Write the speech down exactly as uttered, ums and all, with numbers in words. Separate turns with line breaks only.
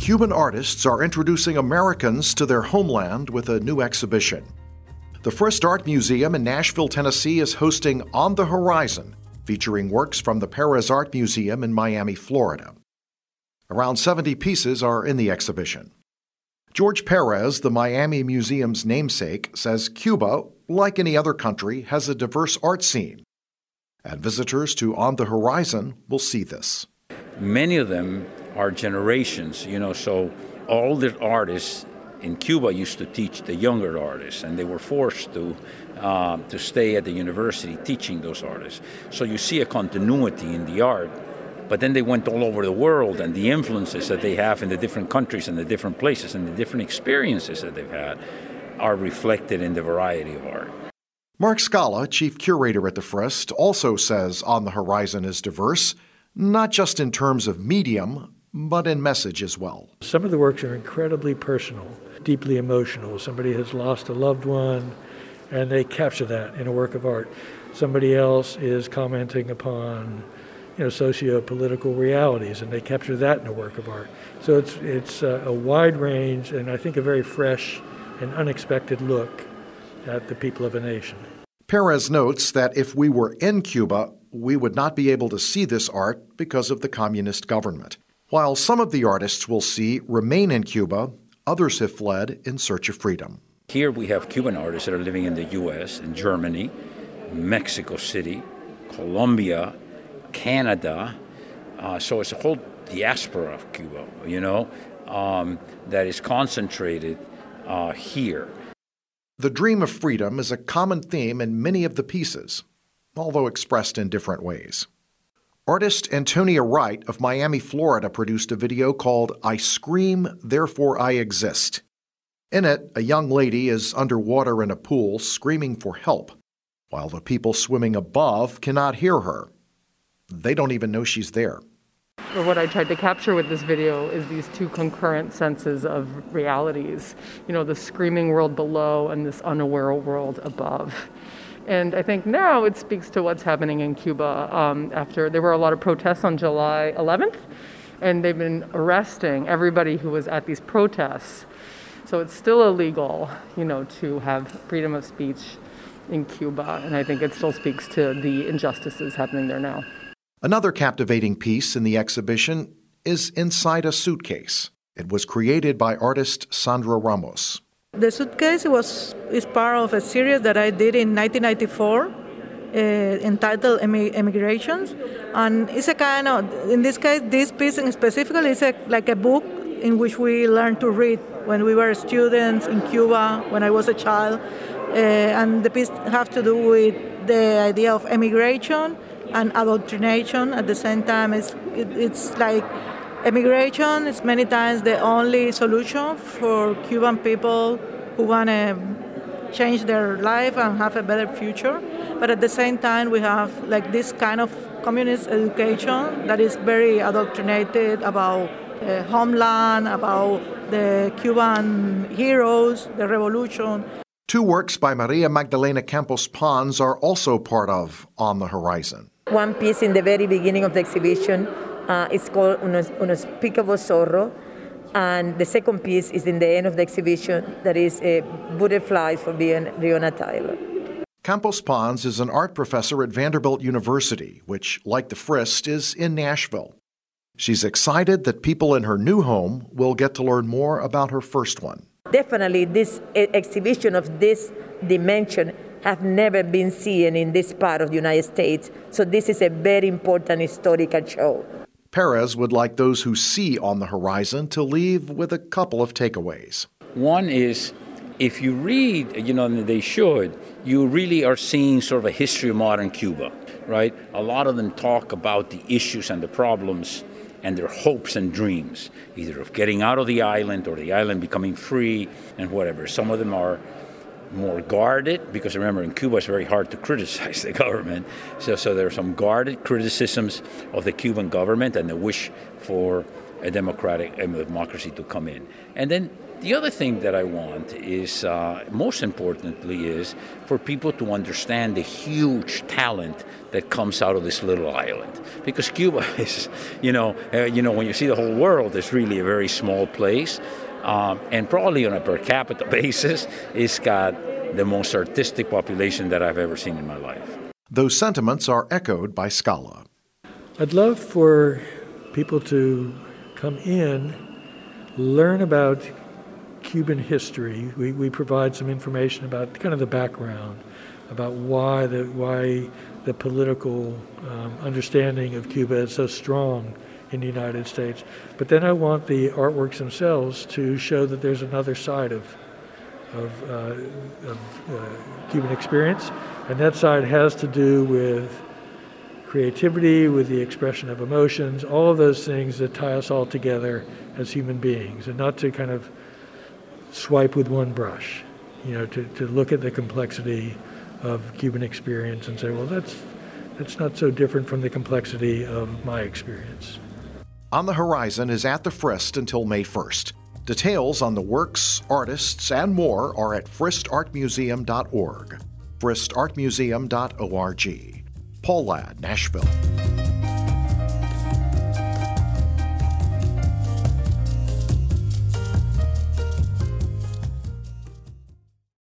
Cuban artists are introducing Americans to their homeland with a new exhibition. The Frist Art Museum in Nashville, Tennessee is hosting On the Horizon, featuring works from the Perez Art Museum in Miami, Florida. Around seventy pieces are in the exhibition. George Perez, the Miami Museum's namesake, says Cuba, like any other country, has a diverse art scene. And visitors to On the Horizon will see this.
Many of them are generations, you know, so all the artists in Cuba used to teach the younger artists, and they were forced to uh, to stay at the university teaching those artists. So you see a continuity in the art, but then they went all over the world, and the influences that they have in the different countries and the different places and the different experiences that they've had are reflected in the variety of art.
Mark Scala, chief curator at the Frist, also says On the Horizon is diverse, not just in terms of medium, but in message as well.
Some of the works are incredibly personal, deeply emotional. Somebody has lost a loved one, and they capture that in a work of art. Somebody else is commenting upon, you know, socio-political realities, and they capture that in a work of art. So it's it's a, a wide range, and I think a very fresh and unexpected look at the people of a nation.
Perez notes that if we were in Cuba, we would not be able to see this art because of the communist government. While some of the artists we'll see remain in Cuba, others have fled in search of freedom.
Here we have Cuban artists that are living in the U S, in Germany, Mexico City, Colombia, Canada. Uh, so it's a whole diaspora of Cuba, you know, um, that is concentrated uh, here.
The dream of freedom is a common theme in many of the pieces, although expressed in different ways. Artist Antonia Wright of Miami, Florida, produced a video called I Scream, Therefore I Exist. In it, a young lady is underwater in a pool screaming for help, while the people swimming above cannot hear her. They don't even know she's there.
What I tried to capture with this video is these two concurrent senses of realities. You know, the screaming world below and this unaware world above. And I think now it speaks to what's happening in Cuba. Um, after there were a lot of protests on July eleventh, and they've been arresting everybody who was at these protests. So it's still illegal, you know, to have freedom of speech in Cuba, and I think it still speaks to the injustices happening there now.
Another captivating piece in the exhibition is Inside a Suitcase. It was created by artist Sandra Ramos.
The suitcase was is part of a series that I did in nineteen ninety-four, uh, entitled Emigrations, and it's a kind of, in this case, this piece in specifically is a, like a book in which we learned to read when we were students in Cuba, when I was a child, uh, and the piece have to do with the idea of emigration and adoctrination at the same time. It's, it, it's like immigration is many times the only solution for Cuban people who want to change their life and have a better future. But at the same time, we have like this kind of communist education that is very adoctrinated about uh, homeland, about the Cuban heroes, the revolution.
Two works by Maria Magdalena Campos Pons are also part of On the Horizon.
One piece in the very beginning of the exhibition uh, is called Unos, Unspeakable Sorrow, and the second piece is in the end of the exhibition, that is uh, Butterflies for Breonna Taylor.
Campos Pons is an art professor at Vanderbilt University, which, like the Frist, is in Nashville. She's excited that people in her new home will get to learn more about her first one.
Definitely, this exhibition of this dimension have never been seen in this part of the United States. So this is a very important historical show.
Perez would like those who see On the Horizon to leave with a couple of takeaways.
One is, if you read, you know, and they should, you really are seeing sort of a history of modern Cuba, right? A lot of them talk about the issues and the problems and their hopes and dreams, either of getting out of the island or the island becoming free and whatever. Some of them are more guarded, because remember, in Cuba it's very hard to criticize the government. So, so there are some guarded criticisms of the Cuban government and the wish for a democratic a democracy to come in. And then The other thing that I want is, uh, most importantly, is for people to understand the huge talent that comes out of this little island. Because Cuba is, you know, uh, you know, when you see the whole world, it's really a very small place. Um, and probably on a per capita basis, it's got the most artistic population that I've ever seen in my life.
Those sentiments are echoed by Scala.
I'd love for people to come in, learn about Cuban history. We, we provide some information about kind of the background, about why the why the political um, understanding of Cuba is so strong in the United States. But then I want the artworks themselves to show that there's another side of of, uh, of uh, Cuban experience, and that side has to do with creativity, with the expression of emotions, all of those things that tie us all together as human beings, and not to kind of swipe with one brush, you know, to, to look at the complexity of Cuban experience and say, well, that's that's not so different from the complexity of my experience.
On the Horizon is at the Frist until May first. Details on the works, artists, and more are at frist art museum dot org, frist art museum dot org. Paul Ladd, Nashville.